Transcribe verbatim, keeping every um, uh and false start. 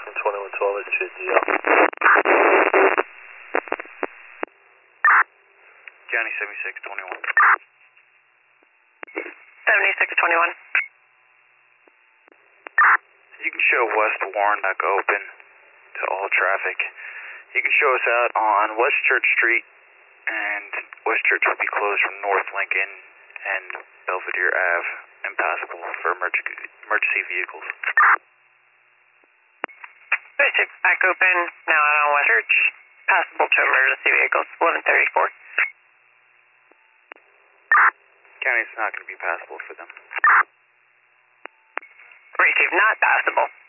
from twenty-one twelve is J D L. County seventy-six twenty-one. seventy-six twenty-one. You can show West Warren back open to all traffic. You can show us out on West Church Street, and West Church will be closed from North Lincoln and Belvedere Ave, impassable for emergency emergency vehicles. Bishop back open, now out on West Church, passable to emergency vehicles, eleven thirty-four. County's not going to be passable for them. Receive not passable.